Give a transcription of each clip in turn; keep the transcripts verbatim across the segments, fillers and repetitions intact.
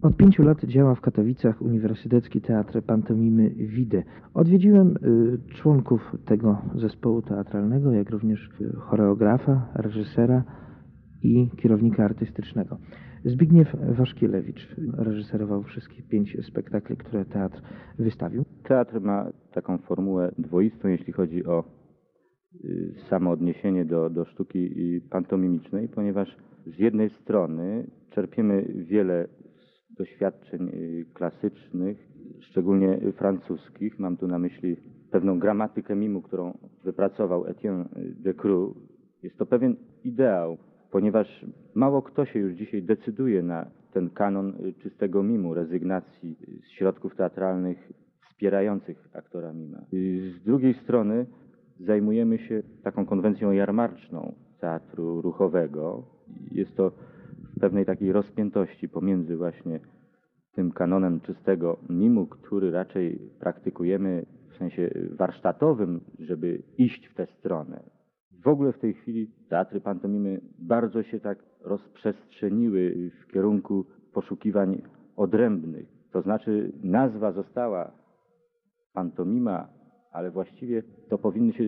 Od pięciu lat działa w Katowicach Uniwersytecki Teatr Pantomimy Wide. Odwiedziłem y, członków tego zespołu teatralnego, jak również choreografa, reżysera i kierownika artystycznego. Zbigniew Waszkielewicz reżyserował wszystkie pięć spektakli, które teatr wystawił. Teatr ma taką formułę dwoistą, jeśli chodzi o y, samo odniesienie do, do sztuki pantomimicznej, ponieważ z jednej strony czerpiemy wiele doświadczeń klasycznych, szczególnie francuskich. Mam tu na myśli pewną gramatykę mimu, którą wypracował Etienne Decroux. Jest to pewien ideał, ponieważ mało kto się już dzisiaj decyduje na ten kanon czystego mimu, rezygnacji z środków teatralnych wspierających aktora mima. Z drugiej strony zajmujemy się taką konwencją jarmarczną teatru ruchowego. Jest to w pewnej takiej rozpiętości pomiędzy właśnie tym kanonem czystego mimu, który raczej praktykujemy w sensie warsztatowym, żeby iść w tę stronę. W ogóle w tej chwili teatry pantomimy bardzo się tak rozprzestrzeniły w kierunku poszukiwań odrębnych. To znaczy nazwa została pantomima, ale właściwie to powinny się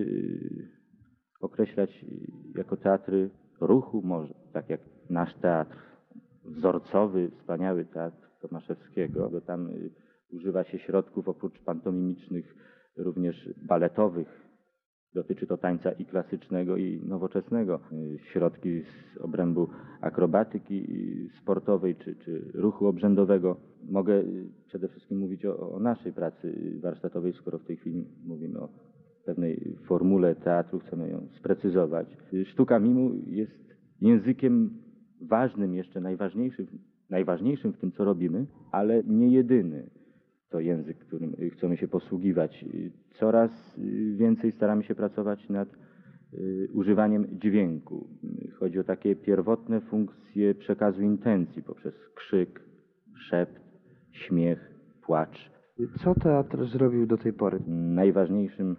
określać jako teatry ruchu może, tak jak nasz teatr wzorcowy, wspaniały teatr Tomaszewskiego, bo tam używa się środków oprócz pantomimicznych również baletowych. Dotyczy to tańca i klasycznego, i nowoczesnego. Środki z obrębu akrobatyki sportowej czy, czy ruchu obrzędowego. Mogę przede wszystkim mówić o, o naszej pracy warsztatowej, skoro w tej chwili mówimy o pewnej formule teatru, chcemy ją sprecyzować. Sztuka mimu jest językiem ważnym, jeszcze najważniejszym, najważniejszym w tym, co robimy, ale nie jedyny. To język, którym chcemy się posługiwać. Coraz więcej staramy się pracować nad y, używaniem dźwięku. Chodzi o takie pierwotne funkcje przekazu intencji poprzez krzyk, szept, śmiech, płacz. Co teatr zrobił do tej pory? Najważniejszym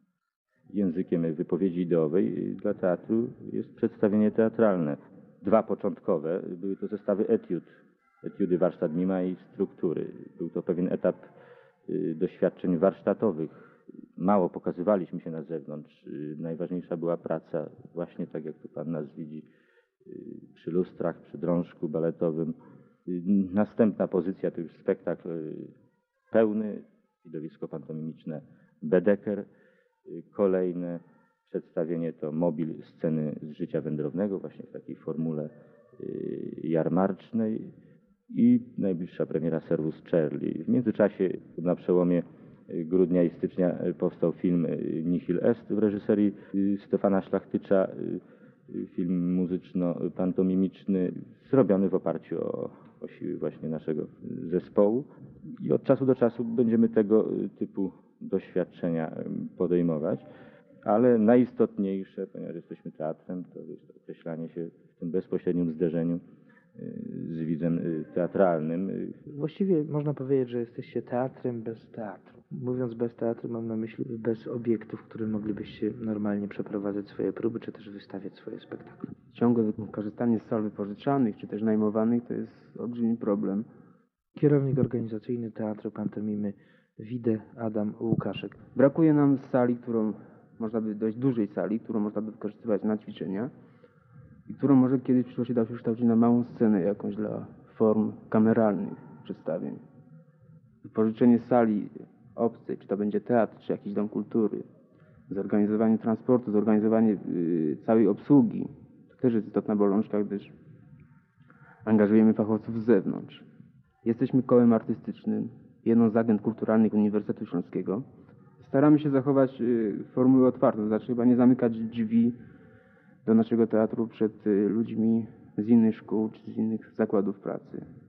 językiem wypowiedzi ideowej dla teatru jest przedstawienie teatralne. Dwa początkowe były to zestawy etiud. Etiudy warsztat mima i struktury. Był to pewien etap y, doświadczeń warsztatowych. Mało pokazywaliśmy się na zewnątrz. Y, najważniejsza była praca właśnie tak, jak tu Pan nas widzi, y, przy lustrach, przy drążku baletowym. Y, następna pozycja to już spektakl y, pełny, widowisko pantomimiczne Bedeker. Y, kolejne przedstawienie to mobil sceny z życia wędrownego, właśnie w takiej formule y, jarmarcznej. I najbliższa premiera Servus Charlie. W międzyczasie na przełomie grudnia i stycznia powstał film Nihil Est w reżyserii Stefana Szlachtycza, film muzyczno-pantomimiczny zrobiony w oparciu o, o siły właśnie naszego zespołu. I od czasu do czasu będziemy tego typu doświadczenia podejmować, ale najistotniejsze, ponieważ jesteśmy teatrem, to jest określanie się w tym bezpośrednim zderzeniu z widzem teatralnym. Właściwie można powiedzieć, że jesteście teatrem bez teatru. Mówiąc bez teatru, mam na myśli bez obiektów, w których moglibyście normalnie przeprowadzać swoje próby, czy też wystawiać swoje spektakle. Ciągłe korzystanie z sal wypożyczalnych, czy też najmowanych, to jest olbrzymi problem. Kierownik organizacyjny Teatru Pantomimy Wide, Adam Łukaszek. Brakuje nam sali, którą można by, dość dużej sali, którą można by wykorzystywać na ćwiczenia i którą może kiedyś w przyszłości da się kształcić na małą scenę jakąś dla form kameralnych przedstawień. Wypożyczenie sali obcej, czy to będzie teatr, czy jakiś dom kultury, zorganizowanie transportu, zorganizowanie y, całej obsługi, to też jest istotna bolączka, gdyż angażujemy fachowców z zewnątrz. Jesteśmy kołem artystycznym, jedną z agent kulturalnych Uniwersytetu Śląskiego. Staramy się zachować y, formułę otwartą, to znaczy chyba nie zamykać drzwi do naszego teatru przed y, ludźmi z innych szkół czy z innych zakładów pracy.